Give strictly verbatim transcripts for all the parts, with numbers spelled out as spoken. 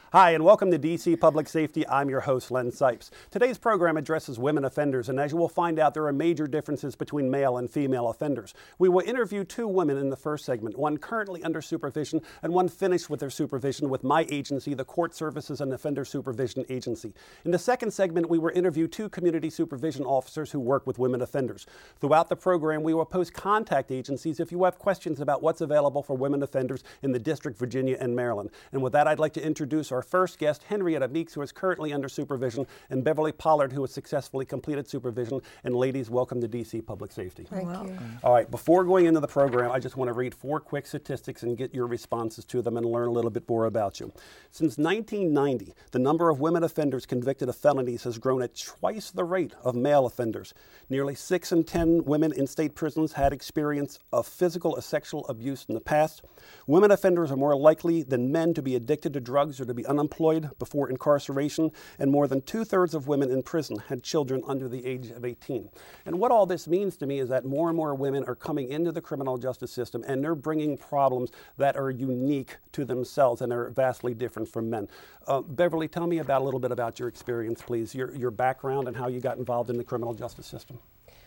Hi, and welcome to D C Public Safety. I'm your host, Len Sipes. Today's program addresses women offenders, and as you will find out, there are major differences between male and female offenders. We will interview two women in the first segment, one currently under supervision and one finished with their supervision with my agency, the Court Services and Offender Supervision Agency. In the second segment, we will interview two community supervision officers who work with women offenders. Throughout the program, we will post contact agencies if you have questions about what's available for women offenders in the District, Virginia, and Maryland. And with that, I'd like to introduce our first guest, Henrietta Meeks, who is currently under supervision, and Beverly Pollard, who has successfully completed supervision. And ladies, welcome to D C Public Safety. Thank you. All right, before going into the program, I just want to read four quick statistics and get your responses to them and learn a little bit more about you. Since nineteen ninety, the number of women offenders convicted of felonies has grown at twice the rate of male offenders. Nearly six in ten women in state prisons had experience of physical or sexual abuse in the past. Women offenders are more likely than men to be addicted to drugs or to be unemployed before incarceration, and more than two-thirds of women in prison had children under the age of eighteen. And what all this means to me is that more and more women are coming into the criminal justice system, and they're bringing problems that are unique to themselves and are vastly different from men. Uh, Beverly, tell me about a little bit about your experience, please, your, your background and how you got involved in the criminal justice system.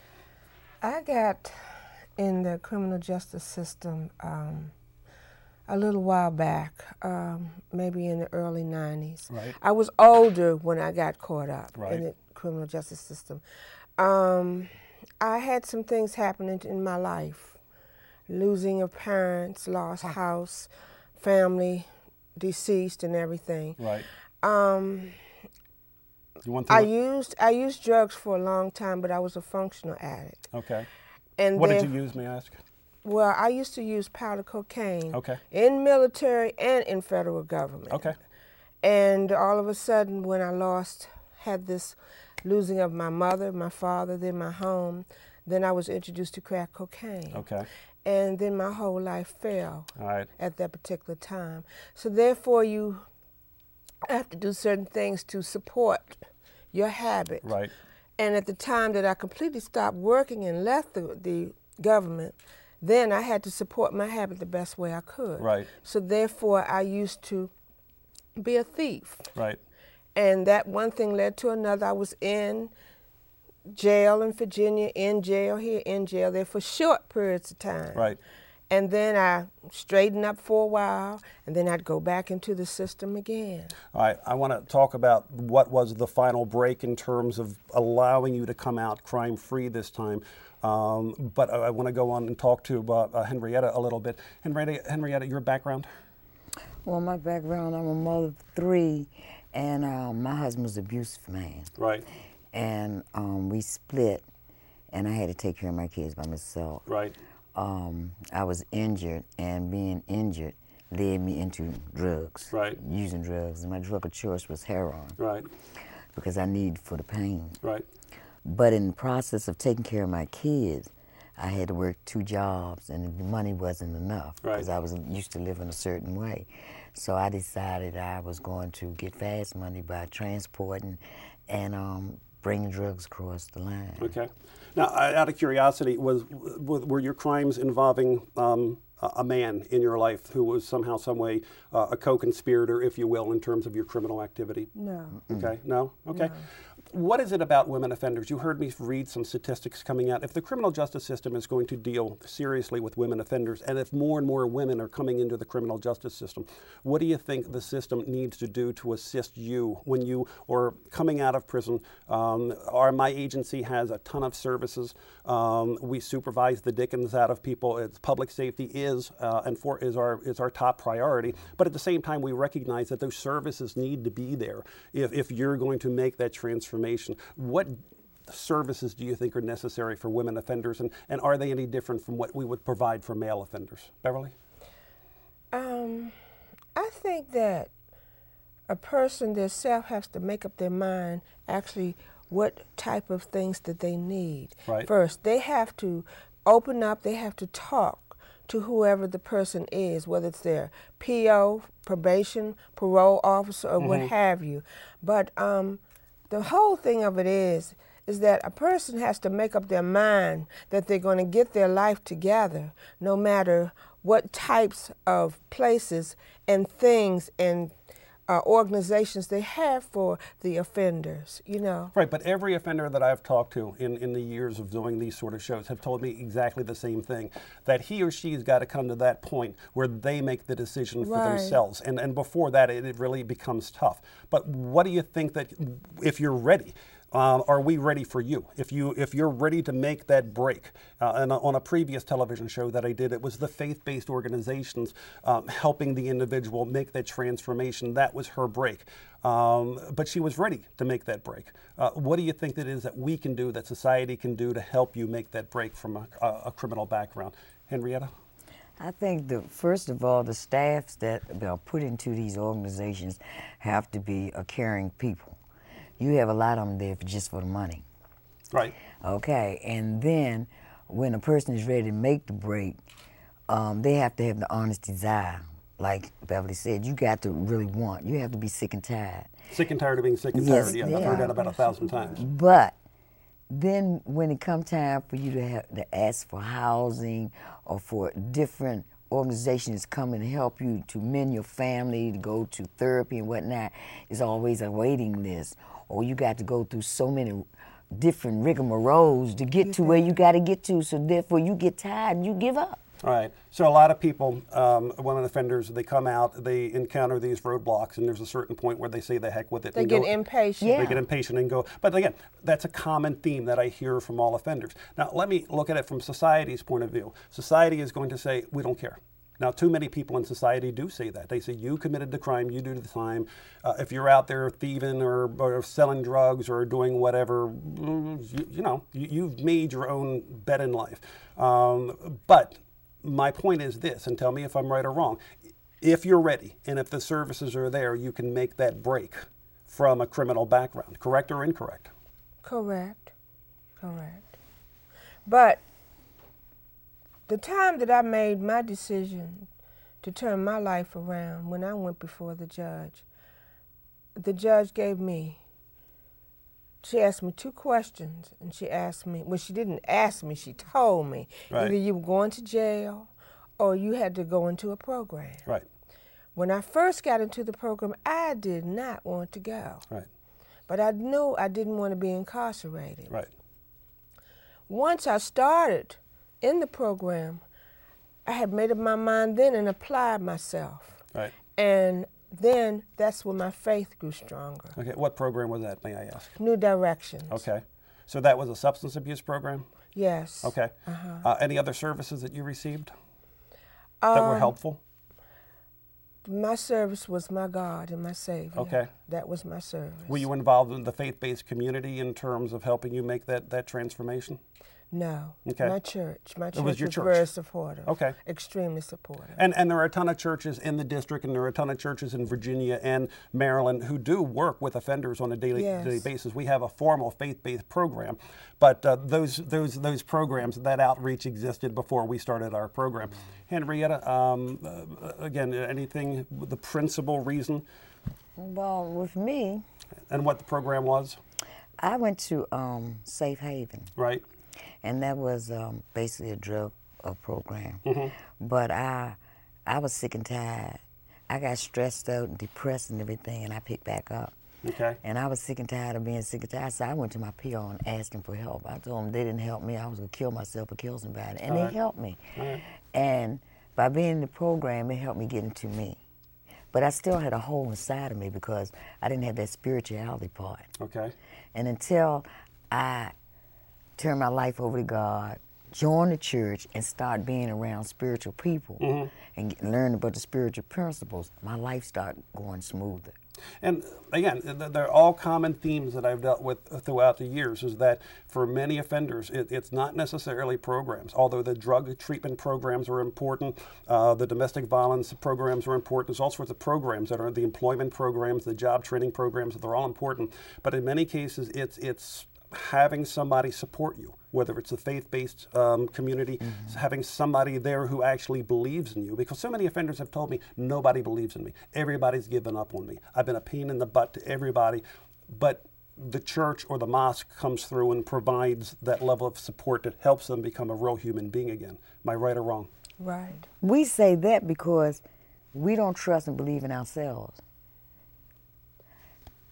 I got in the criminal justice system um, a little while back, um, maybe in the early nineties. Right. I was older when I got caught up Right. in the criminal justice system. Um, I had some things happening in my life. Losing of parents, lost house, family, deceased and everything. Right. Um, You want to I used I used drugs for a long time, but I was a functional addict. Okay. And What then, did you use, may I ask? Well, I used to use powder cocaine Okay. in military and in federal government. Okay. And all of a sudden, when I lost, had this losing of my mother, my father, then my home, then I was introduced to crack cocaine. Okay. And then my whole life fell All right. at that particular time. So therefore, you have to do certain things to support your habit. Right. And at the time that I completely stopped working and left the, the government, then I had to support my habit the best way I could. Right. So therefore, I used to be a thief. Right. And that one thing led to another. I was in jail in Virginia, in jail here, in jail there for short periods of time. Right. And then I straightened up for a while, and then I'd go back into the system again. All right, I want to talk about what was the final break in terms of allowing you to come out crime-free this time. Um, but I, I want to go on and talk to uh, uh, Henrietta a little bit. Henrietta, Henrietta, your background? Well, my background, I'm a mother of three, and uh, my husband was an abusive man. Right. And um, we split, and I had to take care of my kids by myself. Right. Um, I was injured, and being injured led me into drugs. Right. Using drugs, and my drug of choice was heroin. Right. Because I needed for the pain. Right. But in the process of taking care of my kids, I had to work two jobs, and the money wasn't enough because Right. I was used to living a certain way. So I decided I was going to get fast money by transporting and um, bringing drugs across the line. Okay. Now, I- out of curiosity, was w- were your crimes involving um, a a man in your life who was somehow, some way, uh, a co-conspirator, if you will, in terms of your criminal activity? No. Okay, no? Okay. No. What is it about women offenders? You heard me read some statistics coming out. If the criminal justice system is going to deal seriously with women offenders, and if more and more women are coming into the criminal justice system, what do you think the system needs to do to assist you when you are coming out of prison? Um, our, my agency has a ton of services. Um, we supervise the dickens out of people. It's, public safety is uh, and for is our is our top priority. But at the same time, we recognize that those services need to be there if, if you're going to make that transformation. What services do you think are necessary for women offenders, and, and are they any different from what we would provide for male offenders? Beverly? Um, I think that a person themselves has to make up their mind actually what type of things that they need. Right. First, they have to open up, they have to talk to whoever the person is, whether it's their P O, probation, parole officer, or what have you. But um, the whole thing of it is, is that a person has to make up their mind that they're going to get their life together, no matter what types of places and things and uh, organizations they have for the offenders, you know. Right, but every offender that I've talked to in, in the years of doing these sort of shows have told me exactly the same thing, that he or she's got to come to that point where they make the decision for Right. themselves. And, and before that, it, it really becomes tough. But what do you think that, if you're ready, Um, are we ready for you? If you if you're ready to make that break, uh, and on a previous television show that I did, it was the faith-based organizations um, helping the individual make that transformation. That was her break, um, but she was ready to make that break. Uh, what do you think that is that we can do, that society can do to help you make that break from a, a, a criminal background, Henrietta? I think the first of all, the staffs that are put into these organizations have to be a caring people. You have a lot of them there for just for the money. Right. Okay, and then when a person is ready to make the break, um, they have to have the honest desire. Like Beverly said, you got to really want. You have to be sick and tired. Sick and tired of being sick and Yes, tired. Yeah, yeah. I've heard that about a thousand times. But then when it comes time for you to have to ask for housing or for different organizations come and help you to mend your family, to go to therapy and whatnot, it's always a waiting list. Or you got to go through so many different rigmaroles to get to where you got to get to, so therefore you get tired and you give up. All right. So a lot of people, um, women offenders, they come out, they encounter these roadblocks, and there's a certain point where they say the heck with it. They and get go, impatient. Yeah. They get impatient and go. But again, that's a common theme that I hear from all offenders. Now, let me look at it from society's point of view. Society is going to say, we don't care. Now, too many people in society do say that. They say, you committed the crime, you do the time. Uh, if you're out there thieving or, or selling drugs or doing whatever, you, you know, you, you've made your own bet in life. Um, but my point is this, and tell me if I'm right or wrong. If you're ready and if the services are there, you can make that break from a criminal background. Correct or incorrect? Correct. Correct. But the time that I made my decision to turn my life around, when I went before the judge, the judge gave me, she asked me two questions, and she asked me, well, she didn't ask me, she told me, Right. either you were going to jail or you had to go into a program. Right. When I first got into the program, I did not want to go. Right. But I knew I didn't want to be incarcerated. Right. Once I started in the program, I had made up my mind then and applied myself. Right. And then that's when my faith grew stronger. Okay. What program was that, may I ask? New Directions. Okay. So that was a substance abuse program? Yes. Okay. Uh-huh. Uh, any other services that you received that were Um, helpful? My service was my God and my Savior. Okay. That was my service. Were you involved in the faith-based community in terms of helping you make that, that transformation? No. Okay. My church. My church was your was church. very supportive. Okay. Extremely supportive. And and there are a ton of churches in the district, and there are a ton of churches in Virginia and Maryland who do work with offenders on a daily, Yes. daily basis. We have a formal faith-based program, but uh, those those those programs, that outreach existed before we started our program. Henrietta, um, uh, again, anything, the principal reason, Well, with me, and what the program was, I went to um, Safe Haven. right? And that was um, basically a drug uh, program. Mm-hmm. But I, I was sick and tired. I got stressed out and depressed and everything, and I picked back up. Okay. And I was sick and tired of being sick and tired, so I went to my P R and asked them for help. I told them they didn't help me. I was going to kill myself or kill somebody, and All they right. helped me. All right. And by being in the program, it helped me get into me. But I still had a hole inside of me because I didn't have that spirituality part. Okay. And until I turn my life over to God, join the church, and start being around spiritual people Mm-hmm. and get, learn about the spiritual principles, my life started going smoother. And again, th- they're all common themes that I've dealt with throughout the years, is that for many offenders, it, it's not necessarily programs. Although the drug treatment programs are important, uh, the domestic violence programs are important, there's all sorts of programs that are the employment programs, the job training programs, they're all important. But in many cases, it's it's having somebody support you, whether it's a faith-based um, community, mm-hmm. having somebody there who actually believes in you. Because so many offenders have told me, nobody believes in me. Everybody's given up on me. I've been a pain in the butt to everybody. But the church or the mosque comes through and provides that level of support that helps them become a real human being again. Am I right or wrong? Right. We say that because we don't trust and believe in ourselves.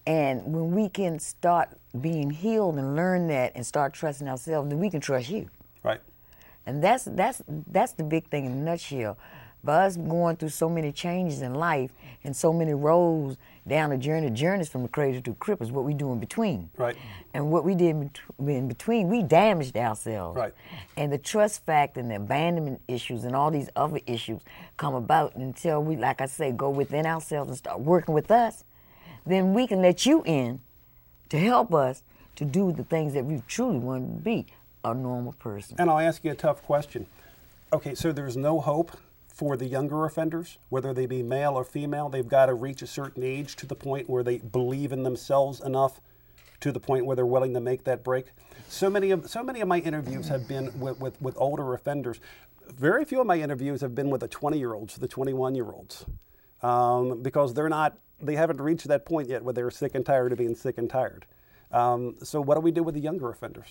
And when we can start being healed and learn that and start trusting ourselves, then we can trust you. Right. And that's that's that's the big thing in a nutshell. By us going through so many changes in life and so many roads down the journey, journeys from the cradle to crib is what we do in between. Right. And what we did in bet- in between, we damaged ourselves. Right. And the trust factor and the abandonment issues and all these other issues come about until we, like I say, go within ourselves and start working with us. Then we can let you in to help us to do the things that we truly want to be, a normal person. And I'll ask you a tough question. Okay, so there's no hope for the younger offenders, whether they be male or female. They've got to reach a certain age to the point where they believe in themselves enough to the point where they're willing to make that break. So many of so many of my interviews have been with, with, with older offenders. Very few of my interviews have been with the twenty-year-olds, the twenty-one-year-olds, um, because they're not, they haven't reached that point yet where they're sick and tired of being sick and tired. Um, so what do we do with the younger offenders?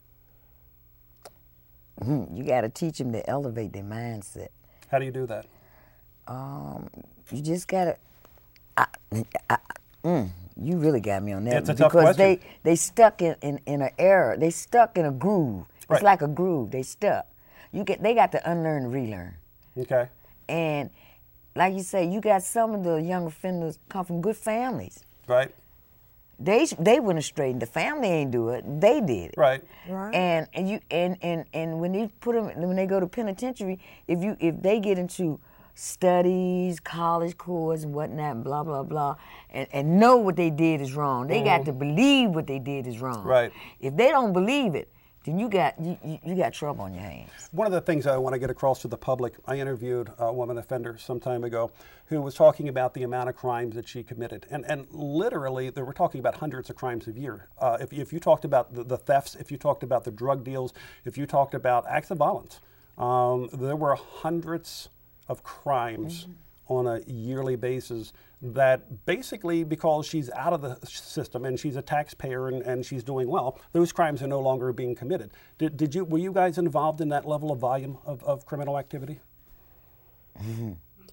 You got to teach them to elevate their mindset. How do you do that? Um, you just gotta. I, I, mm, you really got me on that. It's a because tough question. they they stuck in, in, in an error. They stuck in a groove. It's Right. like a groove. They stuck. You get. They got to unlearn and relearn. Okay. And like you say, you got some of the young offenders come from good families. Right. They they went astray. The family ain't do it. They did it. Right. Right. And and you and, and and when you put them when they go to penitentiary, if you if they get into studies, college course and whatnot, blah blah blah, and, and know what they did is wrong, they got to believe what they did is wrong. Right. If they don't believe it, then you got you, you, you got trouble on your hands. One of the things I want to get across to the public, I interviewed a woman offender some time ago who was talking about the amount of crimes that she committed. And and literally, they were talking about hundreds of crimes a year. Uh, if, if you talked about the, the thefts, if you talked about the drug deals, if you talked about acts of violence, um, there were hundreds of crimes mm-hmm. on a yearly basis that basically, because she's out of the system and she's a taxpayer and, and she's doing well, those crimes are no longer being committed. Did, did you, were you guys involved in that level of volume of, of criminal activity? Mm-hmm.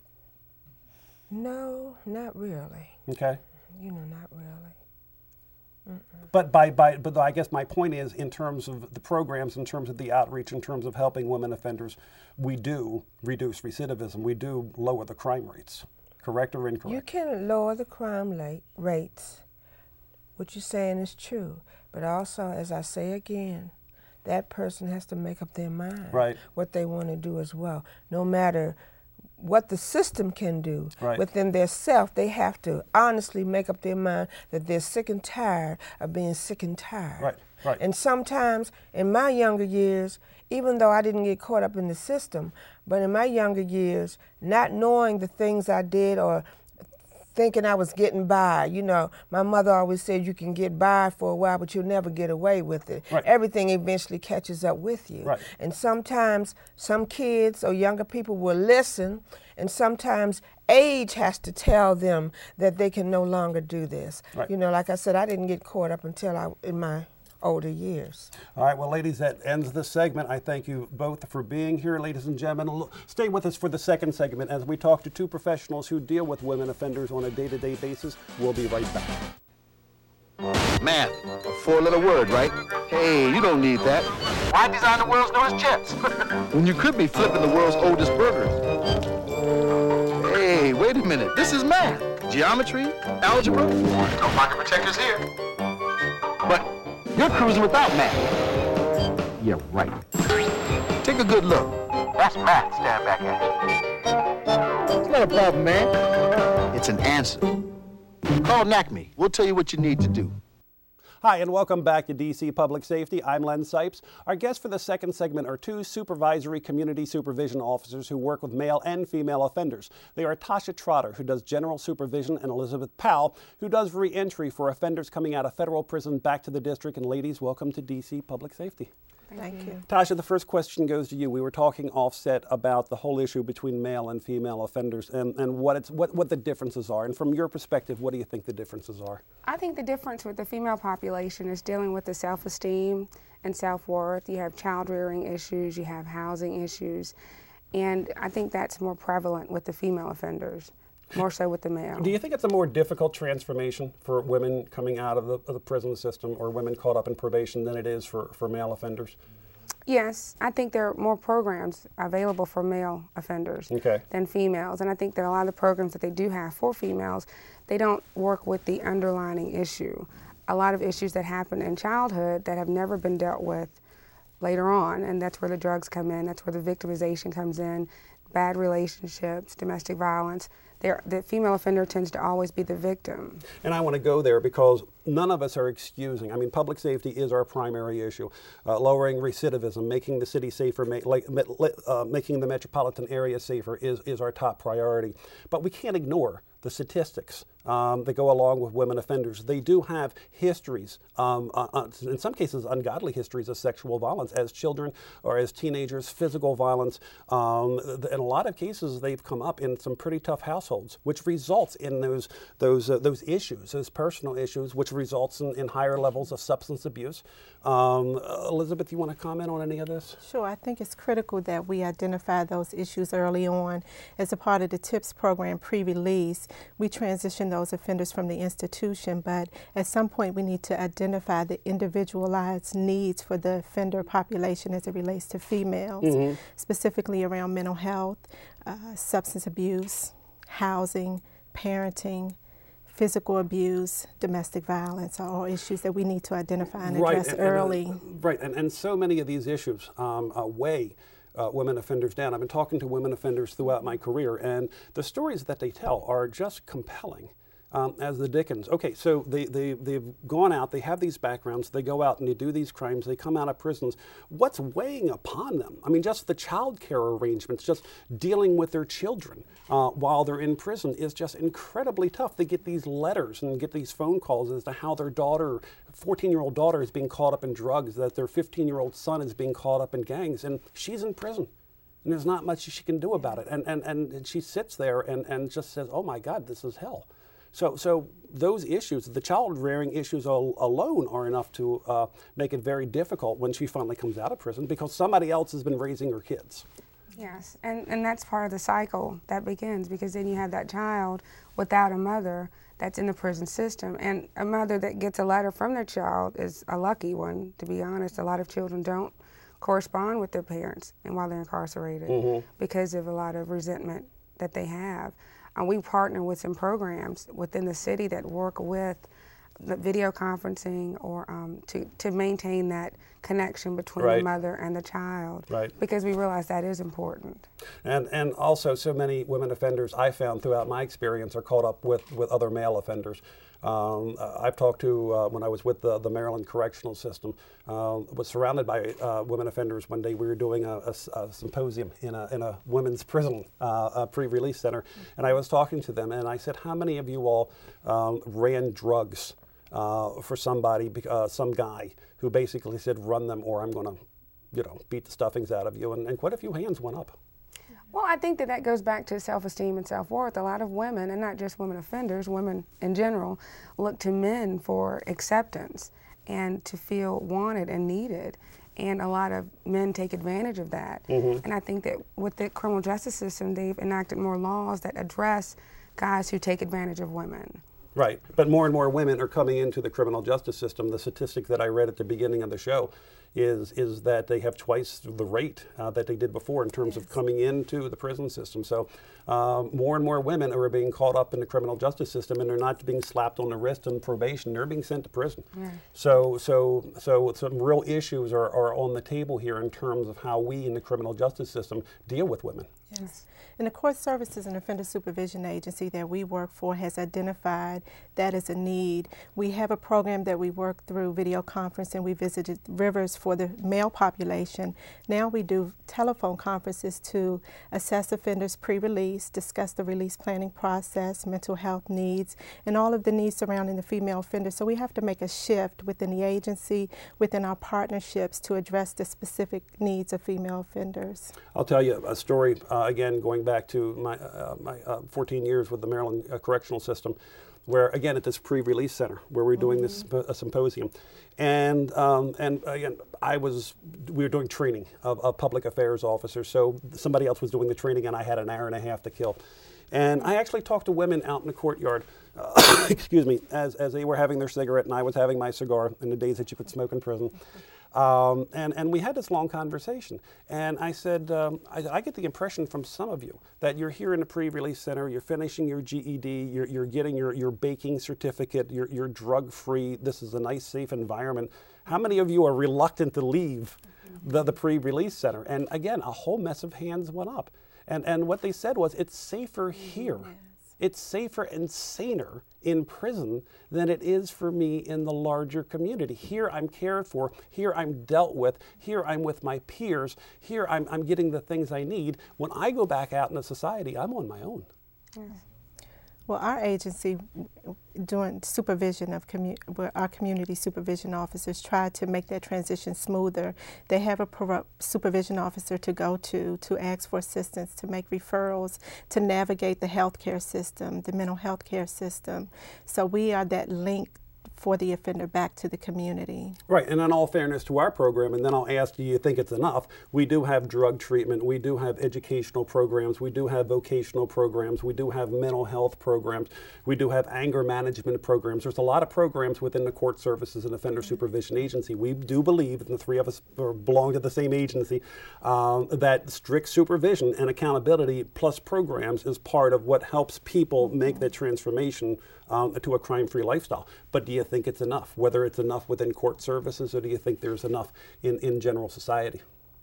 No, not really. Okay. You know, not really. Mm-mm. But by, by but I guess my point is, in terms of the programs, in terms of the outreach, in terms of helping women offenders, we do reduce recidivism. We do lower the crime rates. Correct or incorrect? You can lower the crime rate, rates. What you're saying is true. But also, as I say again, that person has to make up their mind Right. what they want to do as well. No matter what the system can do Right. within their self, they have to honestly make up their mind that they're sick and tired of being sick and tired. Right, right. And sometimes in my younger years, even though I didn't get caught up in the system, but in my younger years, not knowing the things I did or thinking I was getting by, you know, my mother always said you can get by for a while, but you'll never get away with it. Right. Everything eventually catches up with you. Right. And sometimes some kids or younger people will listen, and sometimes age has to tell them that they can no longer do this. Right. You know, like I said, I didn't get caught up until I in my older years. All right, well, ladies, that ends this segment. I thank you both for being here, ladies and gentlemen. L- Stay with us for the second segment as we talk to two professionals who deal with women offenders on a day-to-day basis. We'll be right back. Math, a four-letter word, right? Hey, you don't need that. Why design the world's newest jets? When you could be flipping the world's oldest burgers. Hey, wait a minute. This is math. Geometry, algebra. No pocket protectors here. But you're cruising without math. Yeah, right. Take a good look. That's math, stand back at you. It's not a problem, man. It's an answer. Call N A C M E. We'll tell you what you need to do. Hi, and welcome back to D C Public Safety. I'm Len Sipes. Our guests for the second segment are two supervisory community supervision officers who work with male and female offenders. They are Tasha Trotter, who does general supervision, and Elizabeth Powell, who does reentry for offenders coming out of federal prison back to the district. And ladies, welcome to D C Public Safety. Thank you. Tasha, the first question goes to you. We were talking offset about the whole issue between male and female offenders and, and what, it's, what, what the differences are. And from your perspective, what do you think the differences are? I think the difference with the female population is dealing with the self-esteem and self-worth. You have child-rearing issues, you have housing issues, and I think that's more prevalent with the female offenders. more so with the male. Do you think it's a more difficult transformation for women coming out of the, of the prison system or women caught up in probation than it is for, for male offenders? Yes, I think there are more programs available for male offenders okay. than females. And I think that a lot of the programs that they do have for females, they don't work with the underlying issue. A lot of issues that happen in childhood that have never been dealt with later on, and that's where the drugs come in, that's where the victimization comes in, bad relationships, domestic violence. They're, the female offender tends to always be the victim. And I want to go there because none of us are excusing. I mean, public safety is our primary issue. Uh, lowering recidivism, making the city safer, ma- like, uh, making the metropolitan area safer is, is our top priority. But we can't ignore the statistics um, that go along with women offenders. They do have histories, um, uh, uh, in some cases ungodly histories of sexual violence as children or as teenagers, physical violence. Um, in a lot of cases, they've come up in some pretty tough households, which results in those those uh, those issues, those personal issues, which results in, in higher levels of substance abuse. Um, uh, Elizabeth, you want to comment on any of this? Sure. I think it's critical that we identify those issues early on. As a part of the TIPS program pre-release, we transition those offenders from the institution, but at some point we need to identify the individualized needs for the offender population as it relates to females, mm-hmm. specifically around mental health, uh, substance abuse, housing, parenting, physical abuse, domestic violence are all issues that we need to identify and right. address and, early. And, uh, right, and, and so many of these issues um, uh, weigh Uh, women offenders down. I've been talking to women offenders throughout my career, and the stories that they tell are just compelling um, as the dickens. Okay, so they, they, they've gone out, they have these backgrounds, they go out and they do these crimes, they come out of prisons. What's weighing upon them? I mean, just the child care arrangements, just dealing with their children uh, while they're in prison is just incredibly tough. They get these letters and get these phone calls as to how their daughter, fourteen-year-old daughter is being caught up in drugs, that their fifteen-year-old son is being caught up in gangs, and she's in prison. And there's not much she can do about it. And, and, and she sits there and, and just says, oh my God, this is hell. So, so those issues, the child rearing issues al- alone are enough to uh, make it very difficult when she finally comes out of prison because somebody else has been raising her kids. Yes, and, and that's part of the cycle that begins, because then you have that child without a mother that's in the prison system. And a mother that gets a letter from their child is a lucky one, to be honest. A lot of children don't correspond with their parents and while they're incarcerated mm-hmm. because of a lot of resentment that they have. And we partner with some programs within the city that work with the video conferencing or um, to, to maintain that connection between right. the mother and the child, right. because we realize that is important. And and also so many women offenders I found throughout my experience are caught up with, with other male offenders. Um, I've talked to, uh, when I was with the, the Maryland Correctional System, uh, was surrounded by uh, women offenders one day. We were doing a, a, a symposium in a, in a women's prison uh, a pre-release center, and I was talking to them, and I said, how many of you all um, ran drugs uh, for somebody, uh, some guy who basically said, run them or I'm going to, you know, beat the stuffings out of you, and, and quite a few hands went up. Well, I think that that goes back to self-esteem and self-worth. A lot of women, and not just women offenders, women in general, look to men for acceptance and to feel wanted and needed. And a lot of men take advantage of that. Mm-hmm. And I think that with the criminal justice system, they've enacted more laws that address guys who take advantage of women. Right, but more and more women are coming into the criminal justice system. The statistic that I read at the beginning of the show is is that they have twice the rate uh, that they did before in terms yes. of coming into the prison system. So uh, more and more women are being caught up in the criminal justice system, and they're not being slapped on the wrist on probation. They're being sent to prison. Right. So so so some real issues are, are on the table here in terms of how we in the criminal justice system deal with women. Yes. And the Court Services and Offender Supervision Agency that we work for has identified that as a need. We have a program that we work through video conference, and we visited rivers for the male population. Now we do telephone conferences to assess offenders pre-release, discuss the release planning process, mental health needs, and all of the needs surrounding the female offender. So we have to make a shift within the agency, within our partnerships, to address the specific needs of female offenders. I'll tell you a story, uh, again, going back to my, uh, my uh, fourteen years with the Maryland uh, Correctional System, where, again, at this pre-release center, where we're doing mm-hmm. this a symposium. And, um, and again, I was, we were doing training of, of public affairs officers, so somebody else was doing the training, and I had an hour and a half to kill. And I actually talked to women out in the courtyard, uh, excuse me, as, as they were having their cigarette and I was having my cigar in the days that you could smoke in prison. Um, and, and we had this long conversation. And I said, um, I, I get the impression from some of you that you're here in the pre-release center, you're finishing your G E D, you're, you're getting your, your baking certificate, you're, you're drug-free, this is a nice, safe environment. How many of you are reluctant to leave the, the pre-release center? And again, a whole mess of hands went up. And, and what they said was, it's safer here. It's safer and saner in prison than it is for me in the larger community. Here I'm cared for, here I'm dealt with, here I'm with my peers, here I'm, I'm getting the things I need. When I go back out into society, I'm on my own. Yes. Well, our agency, doing supervision of commu where our community supervision officers try to make that transition smoother. They have a pro supervision officer to go to, to ask for assistance, to make referrals, to navigate the healthcare system, the mental health care system. So we are that link for the offender back to the community. Right, and in all fairness to our program, and then I'll ask, do you think it's enough? We do have drug treatment, we do have educational programs, we do have vocational programs, we do have mental health programs, we do have anger management programs. There's a lot of programs within the Court Services and Offender Supervision Agency. We do believe, and the three of us belong to the same agency, um, that strict supervision and accountability plus programs is part of what helps people make that transformation um, to a crime-free lifestyle. But do you think it's enough? Whether it's enough within court services, or do you think there's enough in, in general society?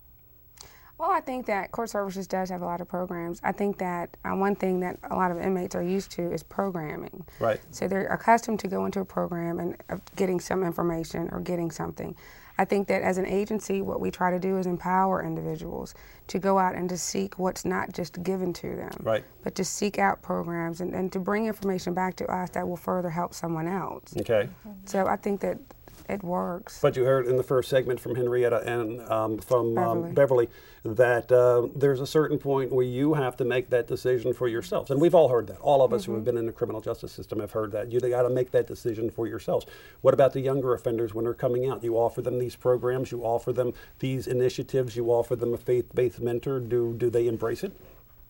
Well, I think that Court Services does have a lot of programs. I think that uh, one thing that a lot of inmates are used to is programming. Right. So they're accustomed to go into a program and uh, getting some information or getting something. I think that as an agency, what we try to do is empower individuals to go out and to seek what's not just given to them, right, but to seek out programs and, and to bring information back to us that will further help someone else. Okay. So I think that it works. But you heard in the first segment from Henrietta and um, from Beverly, um, Beverly that uh, there's a certain point where you have to make that decision for yourselves. And we've all heard that. All of us mm-hmm. who have been in the criminal justice system have heard that. You got to make that decision for yourselves. What about the younger offenders when they're coming out? You offer them these programs, you offer them these initiatives, you offer them a faith-based mentor. Do, do they embrace it?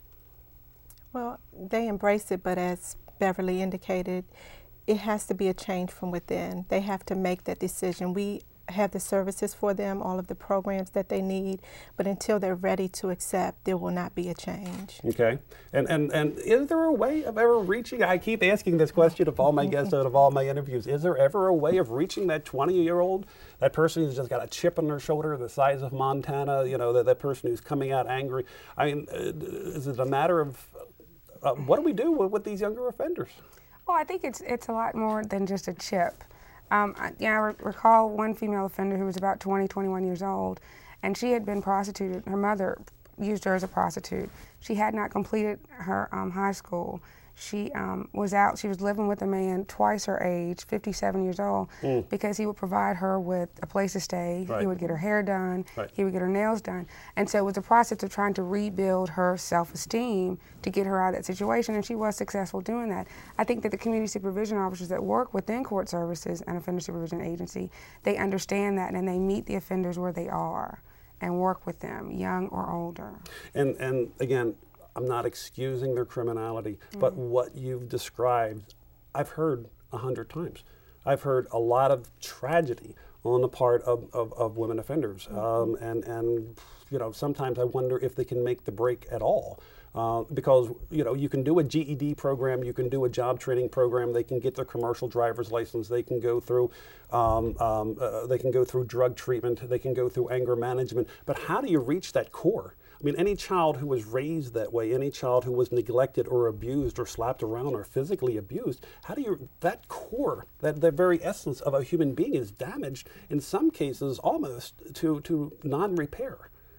Well, they embrace it, but as Beverly indicated, it has to be a change from within. They have to make that decision. We have the services for them, all of the programs that they need, but until they're ready to accept, there will not be a change. Okay. And and, and is there a way of ever reaching, I keep asking this question of all my guests out of all my interviews, is there ever a way of reaching that twenty-year-old, that person who's just got a chip on their shoulder the size of Montana, you know, that, that person who's coming out angry? I mean, is it a matter of, uh, what do we do with, with these younger offenders? Well, I think it's it's a lot more than just a chip. Um, I, yeah, I re recall one female offender who was about twenty, twenty-one years old, and she had been prostituted. Her mother used her as a prostitute. She had not completed her um, high school. She um, was out, she was living with a man twice her age, fifty-seven years old, mm. because he would provide her with a place to stay. Right. He would get her hair done, right. he would get her nails done. And so it was a process of trying to rebuild her self-esteem to get her out of that situation, and she was successful doing that. I think that the community supervision officers that work within Court Services and Offender Supervision Agency, they understand that and they meet the offenders where they are and work with them, young or older. And, and again, I'm not excusing their criminality, mm. but what you've described, I've heard a hundred times. I've heard a lot of tragedy on the part of, of, of women offenders. Mm-hmm. um, and, and, you know, sometimes I wonder if they can make the break at all. Uh, because, you know, you can do a G E D program, you can do a job training program, they can get their commercial driver's license, they can go through, um, um, uh, they can go through drug treatment, they can go through anger management, but how do you reach that core? I mean, any child who was raised that way, any child who was neglected or abused or slapped around or physically abused, how do you, that core, that the very essence of a human being is damaged, in some cases almost to, to non-repair.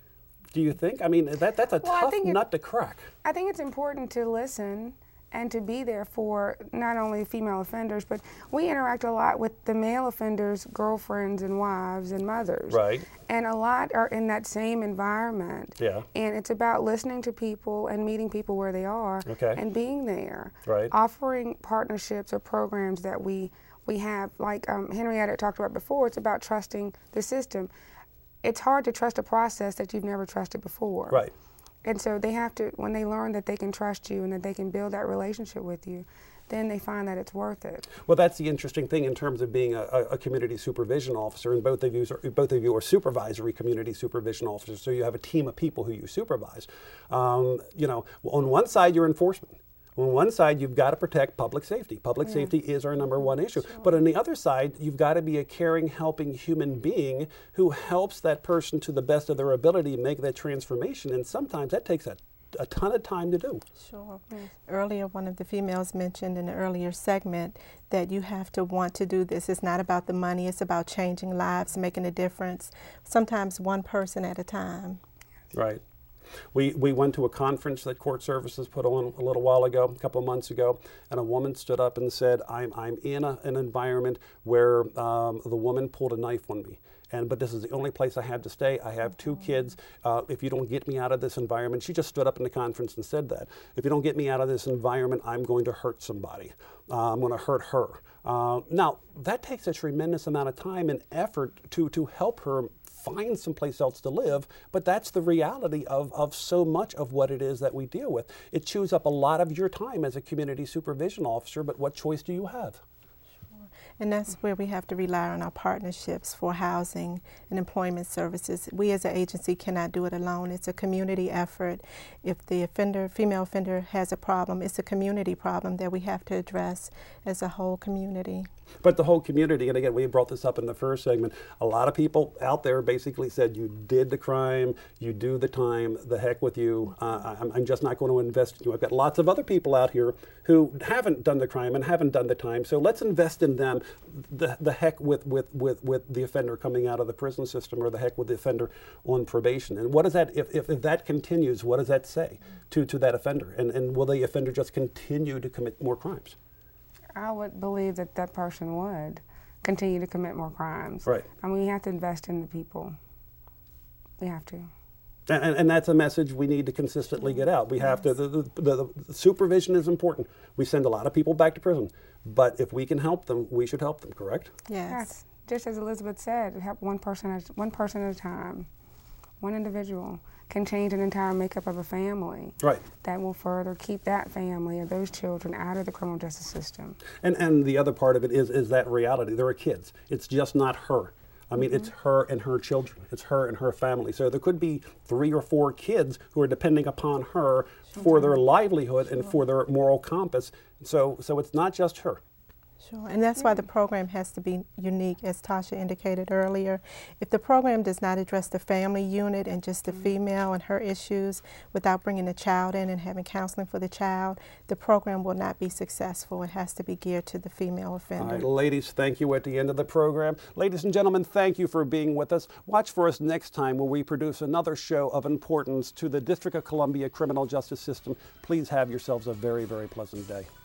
Do you think? I mean, that, that's a well, tough it, nut to crack. I think it's important to listen and to be there for not only female offenders, but we interact a lot with the male offenders' girlfriends and wives and mothers. Right. And a lot are in that same environment. Yeah. And it's about listening to people and meeting people where they are. Okay. And being there. Right. Offering partnerships or programs that we, we have, like um, Henrietta talked about before, it's about trusting the system. It's hard to trust a process that you've never trusted before. Right. And so they have to, when they learn that they can trust you and that they can build that relationship with you, then they find that it's worth it. Well, that's the interesting thing in terms of being a, a community supervision officer, and both of you are, both of you are supervisory community supervision officers, so you have a team of people who you supervise. Um, you know, on one side, you're enforcement. On one side, you've got to protect public safety. Public yeah. safety is our number one issue. Sure. But on the other side, you've got to be a caring, helping human being who helps that person to the best of their ability make that transformation. And sometimes that takes a, a ton of time to do. Sure. Yes. Earlier, one of the females mentioned in the earlier segment that you have to want to do this. It's not about the money. It's about changing lives, making a difference, sometimes one person at a time. Right. We, we went to a conference that Court Services put on a little while ago, a couple of months ago, and a woman stood up and said, I'm, I'm in a, an environment where um, the woman pulled a knife on me. And, but this is the only place I have to stay. I have two kids. Uh, if you don't get me out of this environment, she just stood up in the conference and said that. If you don't get me out of this environment, I'm going to hurt somebody. Uh, I'm going to hurt her. Uh, now, that takes a tremendous amount of time and effort to, to help her find someplace else to live, but that's the reality of, of so much of what it is that we deal with. It chews up a lot of your time as a community supervision officer, but what choice do you have? And that's where we have to rely on our partnerships for housing and employment services. We as an agency cannot do it alone. It's a community effort. If the offender, female offender has a problem, it's a community problem that we have to address as a whole community. But the whole community, and again, we brought this up in the first segment, a lot of people out there basically said, you did the crime, you do the time, the heck with you, uh, I'm, I'm just not going to invest in you. I've got lots of other people out here who haven't done the crime and haven't done the time, so let's invest in them. The, the heck with, with, with, with the offender coming out of the prison system, or the heck with the offender on probation. And what does that, if, if, if that continues, what does that say to, to that offender? And, and will the offender just continue to commit more crimes? I would believe that that person would continue to commit more crimes. Right. I mean, we have to invest in the people. We have to. And, and that's a message we need to consistently get out. We have to, the, the, the, the supervision is important. We send a lot of people back to prison, but if we can help them, we should help them, correct? Yes. Yes. Just as Elizabeth said, help one person at, one person at a time. One individual can change an entire makeup of a family. Right. That will further keep that family or those children out of the criminal justice system. And and the other part of it is is that reality. There are kids. It's just not her. I mean, mm-hmm. it's her and her children. It's her and her family. So there could be three or four kids who are depending upon her sure. for their livelihood sure. and for their moral compass. So so it's not just her. Sure, and that's why the program has to be unique, as Tasha indicated earlier. If the program does not address the family unit and just the female and her issues without bringing the child in and having counseling for the child, the program will not be successful. It has to be geared to the female offender. All right, ladies, thank you at the end of the program. Ladies and gentlemen, thank you for being with us. Watch for us next time when we produce another show of importance to the District of Columbia criminal justice system. Please have yourselves a very, very pleasant day.